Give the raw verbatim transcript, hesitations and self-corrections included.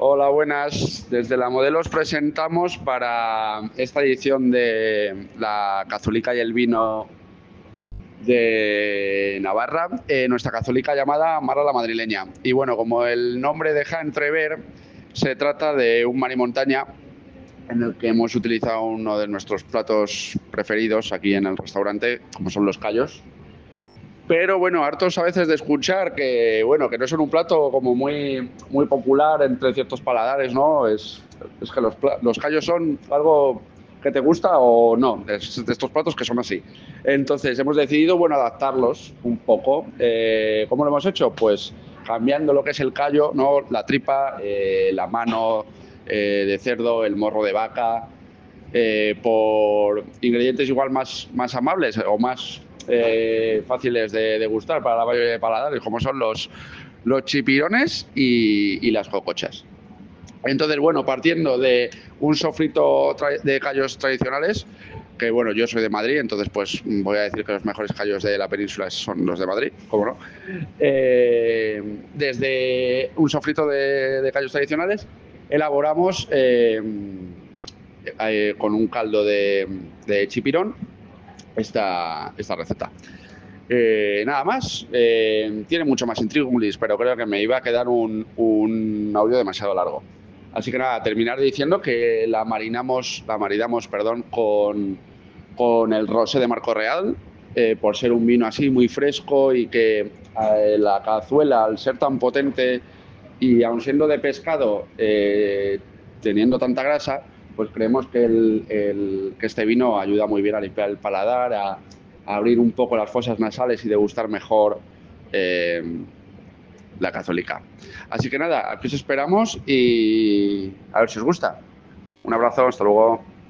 Hola, buenas. Desde la Modelo os presentamos para esta edición de la Cazulica y el vino de Navarra, eh, nuestra cazulica llamada Mara la Madrileña. Y bueno, como el nombre deja entrever, se trata de un mar y montaña en el que hemos utilizado uno de nuestros platos preferidos aquí en el restaurante, como son los callos. Pero bueno, hartos a veces de escuchar que, bueno, que no son un plato como muy, muy popular entre ciertos paladares, ¿no? Es, es que los, los callos son algo que te gusta o no, es de estos platos que son así. Entonces hemos decidido, bueno, adaptarlos un poco. Eh, ¿Cómo lo hemos hecho? Pues cambiando lo que es el callo, ¿no? La tripa, eh, la mano eh, de cerdo, el morro de vaca, eh, por ingredientes igual más, más amables o más eh, fáciles de, de gustar para la mayoría de paladares, como son los, los chipirones y, y las cocochas. Entonces, bueno, partiendo de un sofrito de callos tradicionales, que bueno, yo soy de Madrid, entonces pues voy a decir que los mejores callos de la península son los de Madrid, ¿cómo no? Eh, desde un sofrito de, de callos tradicionales, elaboramos eh, eh, con un caldo de, de chipirón esta, esta receta. Eh, nada más, eh, tiene mucho más intríngulis, pero creo que me iba a quedar un, un audio demasiado largo. Así que nada, terminar diciendo que la marinamos, la maridamos, perdón, con, con el rosé de Marco Real, eh, por ser un vino así muy fresco y que eh, la cazuela, al ser tan potente y aun siendo de pescado, eh, teniendo tanta grasa, pues creemos que, el, el, que este vino ayuda muy bien a limpiar el paladar, a, a abrir un poco las fosas nasales y degustar mejor eh, la cazulica. Así que nada, aquí os esperamos y a ver si os gusta. Un abrazo, hasta luego.